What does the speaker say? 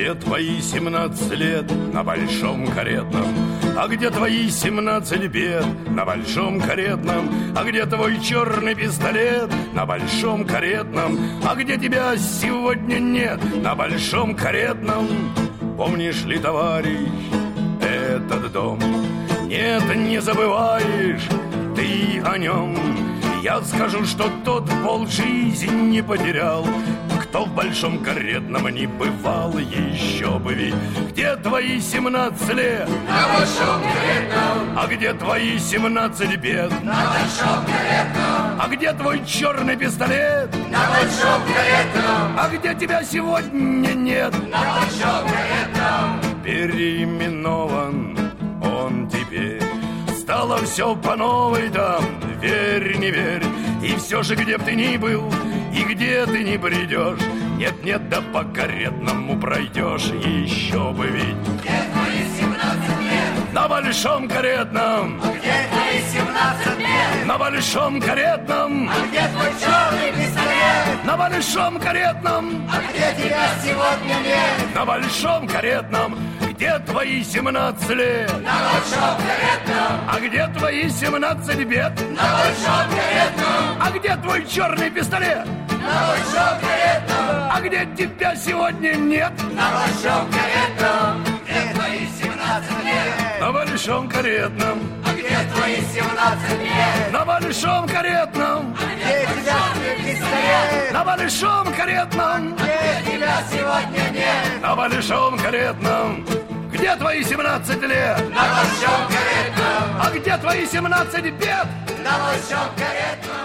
Где твои 17 лет на большом каретном? А где твои 17 бед на большом каретном? А где твой черный пистолет на большом каретном? А где тебя сегодня нет на большом каретном? Помнишь ли, товарищ, этот дом? Нет, не забываешь ты о нем. Я скажу, что тот полжизни потерял, кто в большом каретном не бывал еще бы ведь. Где твои 17 лет на большом каретном? А где твои 17 бед на большом каретном? А где твой черный пистолет на большом каретном? А где тебя сегодня нет на большом каретном? Переименован он теперь. Стало все по новой там, верь, не верь. И все же, где б ты ни был, и где ты ни придешь, нет-нет, да по каретному пройдешь еще бы ведь. Где твои 17 лет? На большом каретном. А где твои 17 лет? На большом каретном. А где твой черный пистолет? На большом каретном. А где тебя сегодня нет? На большом каретном. Где твои 17 лет? На большом каретном. А где твои 17 бед? На большом каретном. А где твой черный пистолет? На большом каретном. А где тебя сегодня нет? На большом каретном. Где твои 17 лет? На большом каретном. А где твои 17 лет? На большом каретном. А где тебя пистолет? На большом каретном. Где тебя сегодня нет? На большом каретном. Где твои 17 лет? На большом каретном. А где твои 17 бед? На большом каретном.